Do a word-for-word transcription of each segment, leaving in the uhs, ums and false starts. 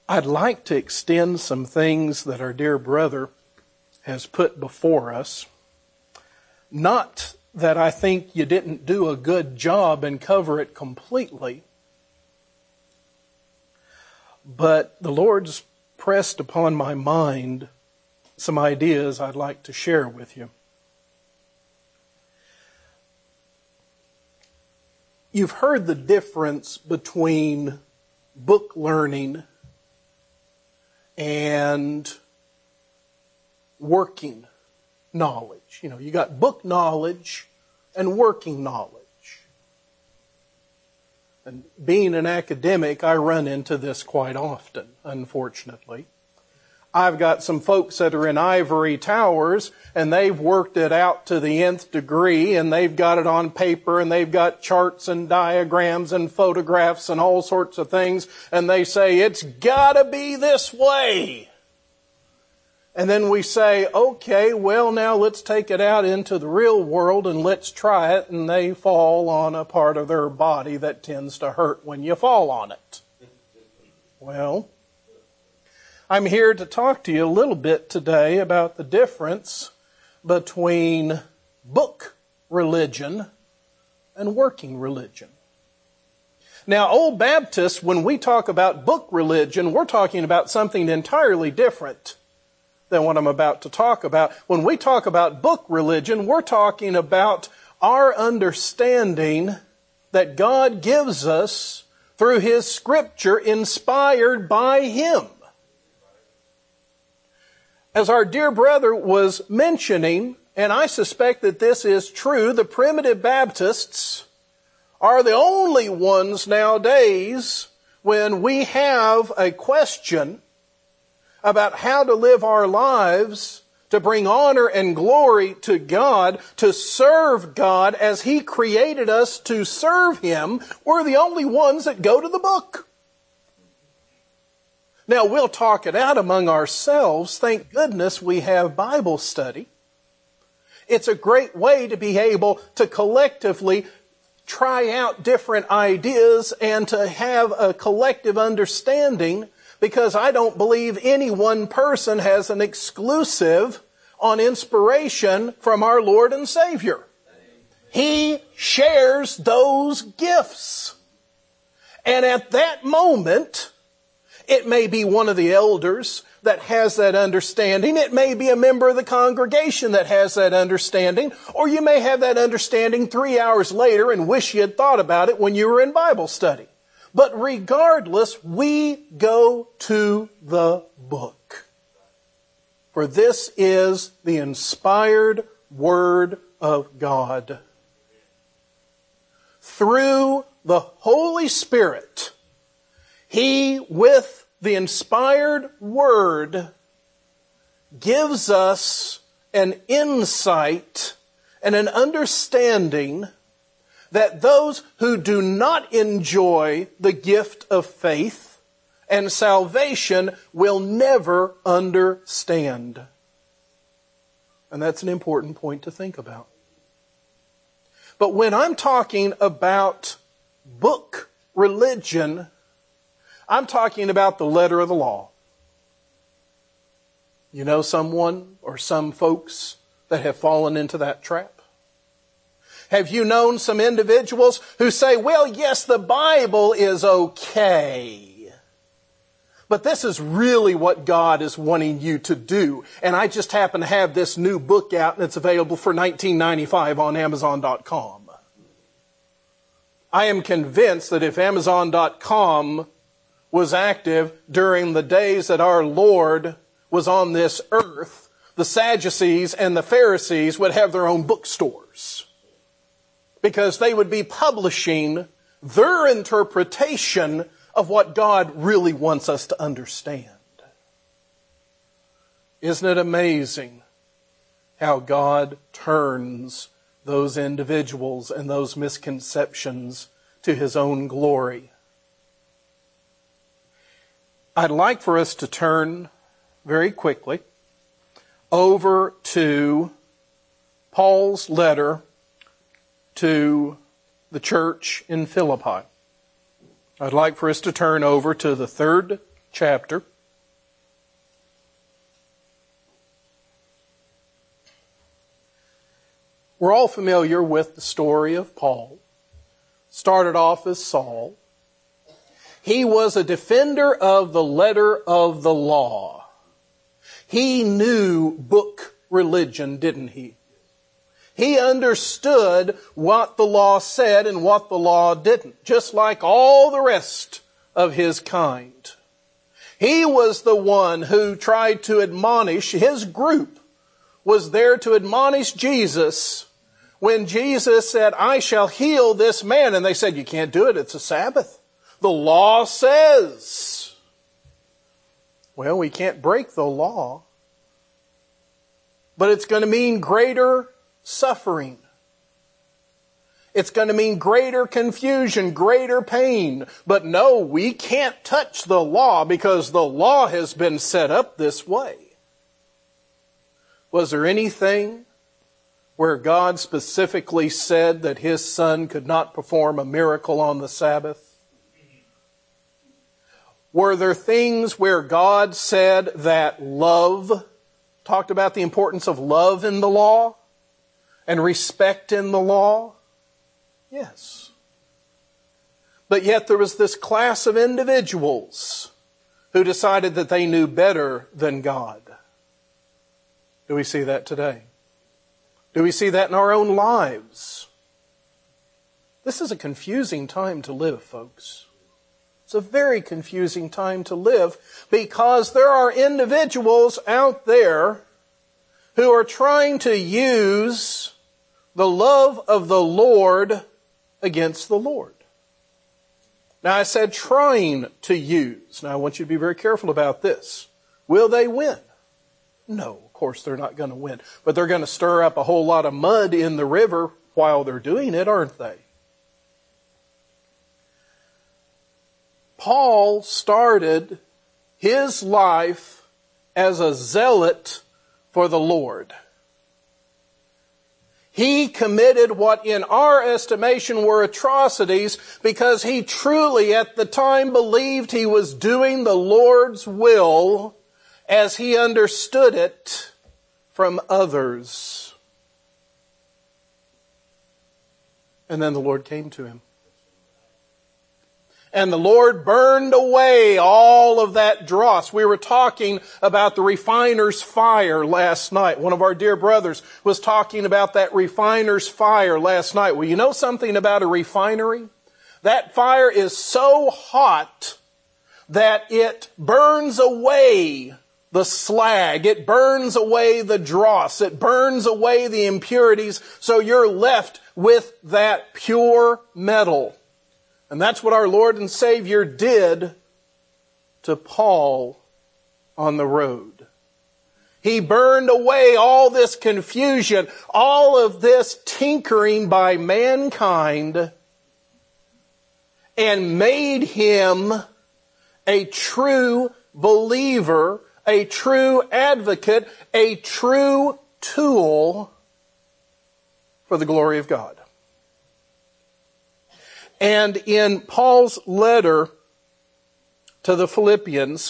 I'd like to extend some things that our dear brother has put before us. Not that I think you didn't do a good job and cover it completely, but the Lord's pressed upon my mind some ideas I'd like to share with you. You've heard the difference between book learning and working knowledge. You know, you got book knowledge and working knowledge. And being an academic, I run into this quite often, unfortunately. I've got some folks that are in ivory towers, and they've worked it out to the nth degree, and they've got it on paper, and they've got charts and diagrams and photographs and all sorts of things, and they say, it's gotta be this way. And then we say, okay, well, now let's take it out into the real world and let's try it, and they fall on a part of their body that tends to hurt when you fall on it. Well, I'm here to talk to you a little bit today about the difference between book religion and working religion. Now, old Baptists, when we talk about book religion, we're talking about something entirely different than what I'm about to talk about. When we talk about book religion, we're talking about our understanding that God gives us through His Scripture inspired by Him. As our dear brother was mentioning, and I suspect that this is true, the primitive Baptists are the only ones nowadays when we have a question about how to live our lives to bring honor and glory to God, to serve God as He created us to serve Him. We're the only ones that go to the book. Now, we'll talk it out among ourselves. Thank goodness we have Bible study. It's a great way to be able to collectively try out different ideas and to have a collective understanding, because I don't believe any one person has an exclusive on inspiration from our Lord and Savior. He shares those gifts. And at that moment, it may be one of the elders that has that understanding. It may be a member of the congregation that has that understanding. Or you may have that understanding three hours later and wish you had thought about it when you were in Bible study. But regardless, we go to the book. For this is the inspired Word of God. Through the Holy Spirit, He, with the inspired Word, gives us an insight and an understanding that those who do not enjoy the gift of faith and salvation will never understand. And that's an important point to think about. But when I'm talking about book religion, I'm talking about the letter of the law. You know someone or some folks that have fallen into that trap? Have you known some individuals who say, well, yes, the Bible is okay, but this is really what God is wanting you to do. And I just happen to have this new book out and it's available for nineteen ninety-five on Amazon dot com. I am convinced that if Amazon dot com was active during the days that our Lord was on this earth, the Sadducees and the Pharisees would have their own bookstores, because they would be publishing their interpretation of what God really wants us to understand. Isn't it amazing how God turns those individuals and those misconceptions to His own glory? I'd like for us to turn very quickly over to Paul's letter to the church in Philippi. I'd like for us to turn over to the third chapter. We're all familiar with the story of Paul. Started off as Saul. He was a defender of the letter of the law. He knew book religion, didn't he? He understood what the law said and what the law didn't, just like all the rest of his kind. He was the one who tried to admonish, his group was there to admonish Jesus when Jesus said, I shall heal this man. And they said, you can't do it, it's a Sabbath. The law says. Well, we can't break the law, but it's going to mean greater suffering. It's going to mean greater confusion, greater pain. But no, we can't touch the law because the law has been set up this way. Was there anything where God specifically said that His Son could not perform a miracle on the Sabbath? Were there things where God said that love, talked about the importance of love in the law and respect in the law? Yes. But yet there was this class of individuals who decided that they knew better than God. Do we see that today? Do we see that in our own lives? This is a confusing time to live, folks. It's a very confusing time to live because there are individuals out there who are trying to use the love of the Lord against the Lord. Now I said trying to use. Now I want you to be very careful about this. Will they win? No, of course they're not going to win. But they're going to stir up a whole lot of mud in the river while they're doing it, aren't they? Paul started his life as a zealot for the Lord. He committed what in our estimation were atrocities because he truly at the time believed he was doing the Lord's will as he understood it from others. And then the Lord came to him. And the Lord burned away all of that dross. We were talking about the refiner's fire last night. One of our dear brothers was talking about that refiner's fire last night. Well, you know something about a refinery? That fire is so hot that it burns away the slag. It burns away the dross. It burns away the impurities. So you're left with that pure metal. And that's what our Lord and Savior did to Paul on the road. He burned away all this confusion, all of this tinkering by mankind, and made him a true believer, a true advocate, a true tool for the glory of God. And in Paul's letter to the Philippians,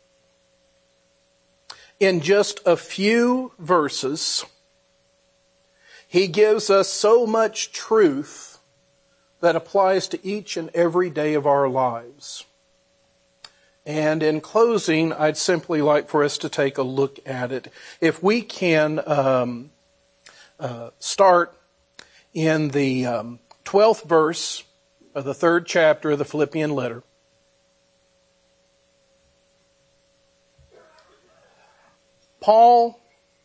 in just a few verses, he gives us so much truth that applies to each and every day of our lives. And in closing, I'd simply like for us to take a look at it. If we can um, uh, start in the um, twelfth verse of the third chapter of the Philippian letter. Paul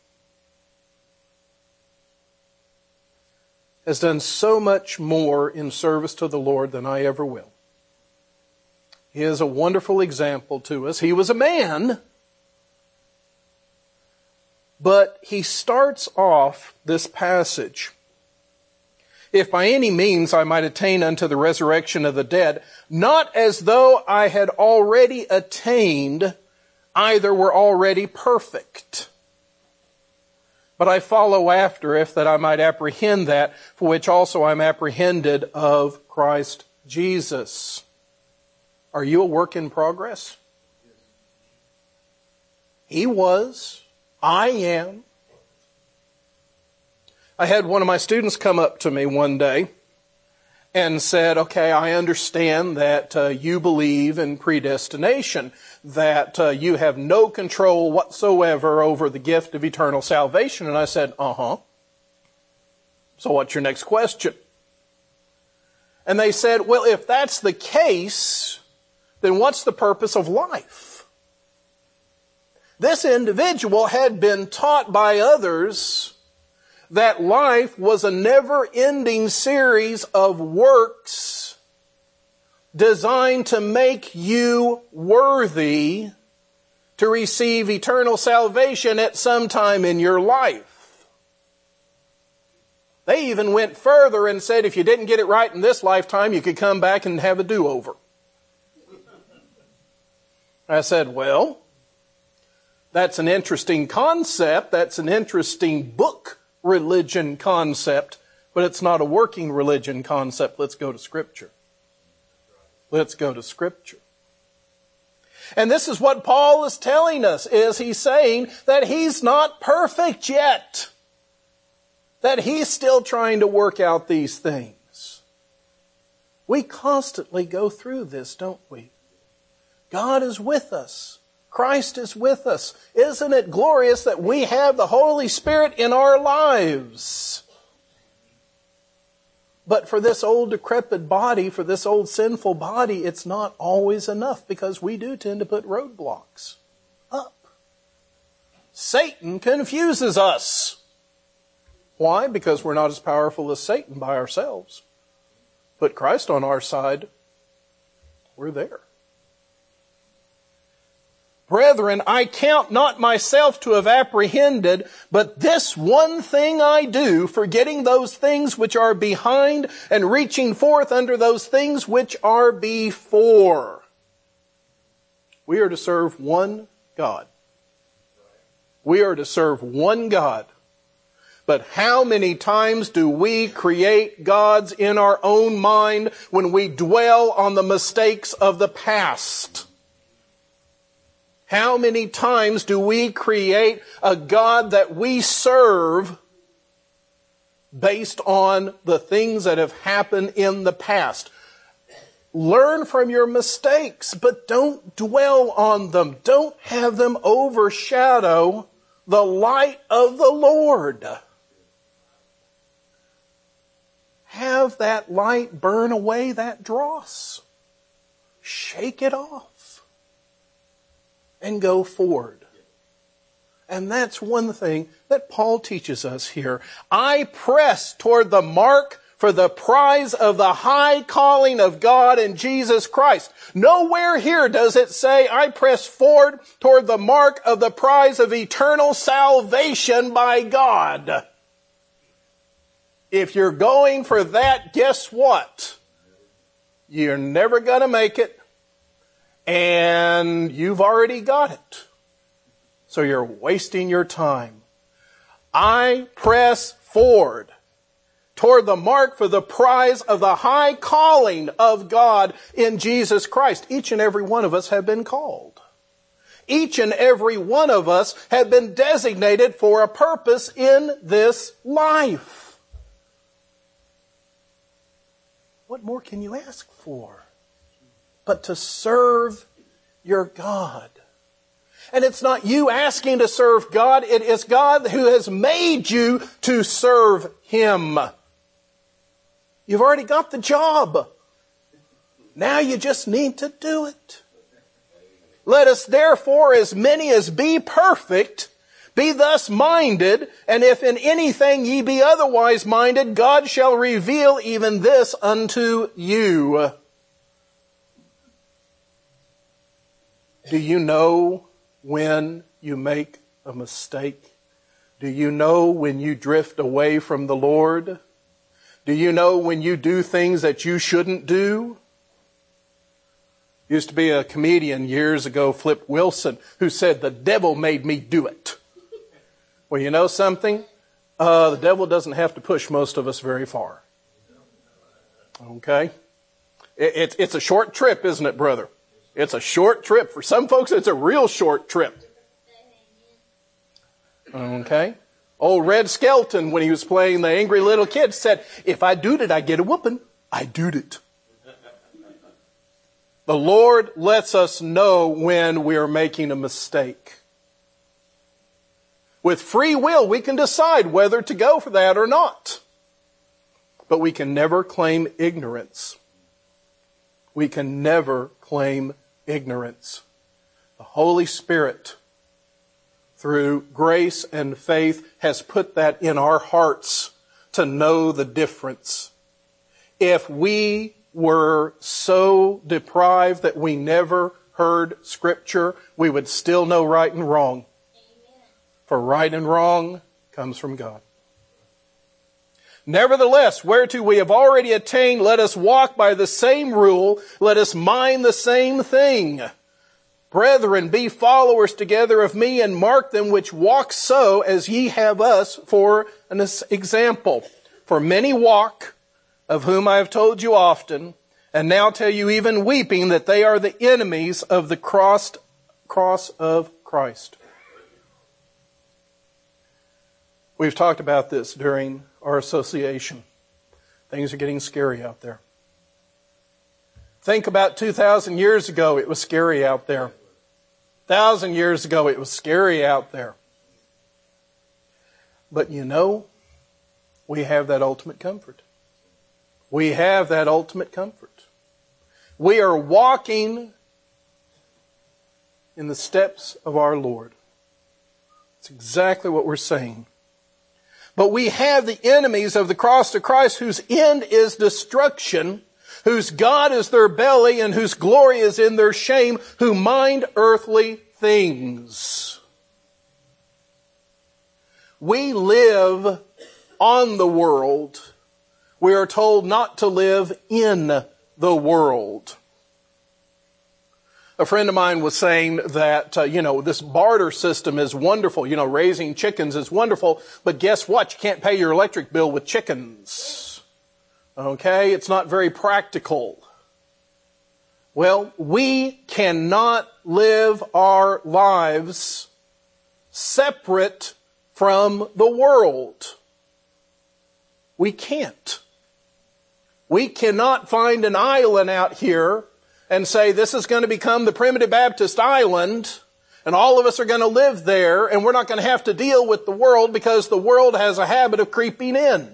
has done so much more in service to the Lord than I ever will. He is a wonderful example to us. He was a man, but he starts off this passage. If by any means I might attain unto the resurrection of the dead, not as though I had already attained, either were already perfect. But I follow after, if that I might apprehend that, for which also I am apprehended of Christ Jesus. Are you a work in progress? He was. I am. I had one of my students come up to me one day and said, okay, I understand that uh, you believe in predestination, that uh, you have no control whatsoever over the gift of eternal salvation. And I said, uh-huh. So what's your next question? And they said, well, if that's the case, then what's the purpose of life? This individual had been taught by others that life was a never-ending series of works designed to make you worthy to receive eternal salvation at some time in your life. They even went further and said if you didn't get it right in this lifetime, you could come back and have a do-over. I said, well, that's an interesting concept. That's an interesting book religion concept, but it's not a working religion concept. Let's go to Scripture. Let's go to Scripture. And this is what Paul is telling us, is he's saying that he's not perfect yet. That he's still trying to work out these things. We constantly go through this, don't we? God is with us. Christ is with us. Isn't it glorious that we have the Holy Spirit in our lives? But for this old decrepit body, for this old sinful body, it's not always enough because we do tend to put roadblocks up. Satan confuses us. Why? Because we're not as powerful as Satan by ourselves. Put Christ on our side, we're there. Brethren, I count not myself to have apprehended, but this one thing I do, forgetting those things which are behind and reaching forth unto those things which are before. We are to serve one God. We are to serve one God. But how many times do we create gods in our own mind when we dwell on the mistakes of the past? How many times do we create a God that we serve based on the things that have happened in the past? Learn from your mistakes, but don't dwell on them. Don't have them overshadow the light of the Lord. Have that light burn away that dross. Shake it off. And go forward. And that's one thing that Paul teaches us here. I press toward the mark for the prize of the high calling of God in Jesus Christ. Nowhere here does it say, I press forward toward the mark of the prize of eternal salvation by God. If you're going for that, guess what? You're never going to make it. And you've already got it. So you're wasting your time. I press forward toward the mark for the prize of the high calling of God in Jesus Christ. Each and every one of us have been called. Each and every one of us have been designated for a purpose in this life. What more can you ask for? But to serve your God. And it's not you asking to serve God. It is God who has made you to serve Him. You've already got the job. Now you just need to do it. Let us therefore, as many as be perfect, be thus minded, and if in anything ye be otherwise minded, God shall reveal even this unto you. Do you know when you make a mistake? Do you know when you drift away from the Lord? Do you know when you do things that you shouldn't do? Used to be a comedian years ago, Flip Wilson, who said, the devil made me do it. Well, you know something? Uh, the devil doesn't have to push most of us very far. Okay? It, it, it's a short trip, isn't it, brother? It's a short trip. For some folks, it's a real short trip. Okay? Old Red Skelton, when he was playing the angry little kid, said, if I doed it, I get a whooping. I doed it. The Lord lets us know when we are making a mistake. With free will, we can decide whether to go for that or not. But we can never claim ignorance. We can never claim ignorance. The Holy Spirit, through grace and faith, has put that in our hearts to know the difference. If we were so deprived that we never heard Scripture, we would still know right and wrong. Amen. For right and wrong comes from God. Nevertheless, whereto we have already attained, let us walk by the same rule, let us mind the same thing. Brethren, be followers together of me, and mark them which walk so as ye have us for an example. For many walk, of whom I have told you often, and now tell you even weeping, that they are the enemies of the cross, cross of Christ. We've talked about this during our association. Things are getting scary out there. Think about two thousand years ago, it was scary out there. Thousand years ago, it was scary out there. But you know, we have that ultimate comfort. We have that ultimate comfort. We are walking in the steps of our Lord. That's exactly what we're saying. But we have the enemies of the cross of Christ, whose end is destruction, whose God is their belly, and whose glory is in their shame, who mind earthly things. We live on the world. We are told not to live in the world. A friend of mine was saying that, uh, you know, this barter system is wonderful. You know, raising chickens is wonderful. But guess what? You can't pay your electric bill with chickens. Okay? It's not very practical. Well, we cannot live our lives separate from the world. We can't. We cannot find an island out here and say this is going to become the Primitive Baptist Island and all of us are going to live there and we're not going to have to deal with the world because the world has a habit of creeping in.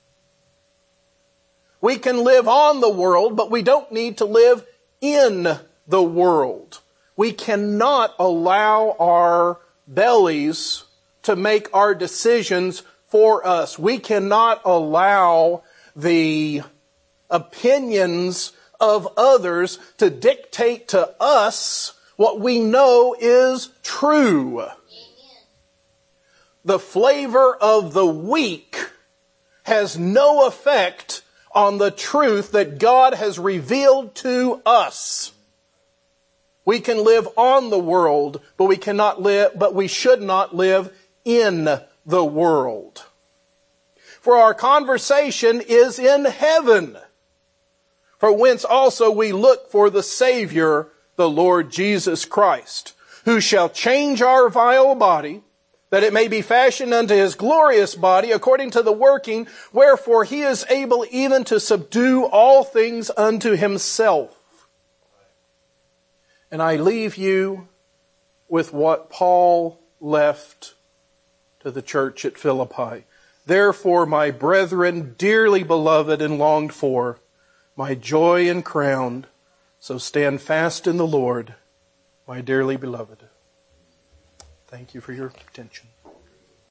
We can live on the world, but we don't need to live in the world. We cannot allow our bellies to make our decisions for us. We cannot allow the opinions of others to dictate to us what we know is true. Amen. The flavor of the week has no effect on the truth that God has revealed to us. We can live on the world, but we cannot live, but we should not live in the world. For our conversation is in heaven, for whence also we look for the Savior, the Lord Jesus Christ, who shall change our vile body, that it may be fashioned unto his glorious body, according to the working, wherefore he is able even to subdue all things unto himself. And I leave you with what Paul left to the church at Philippi. Therefore, my brethren, dearly beloved and longed for, my joy and crown, so stand fast in the Lord, my dearly beloved. Thank you for your attention.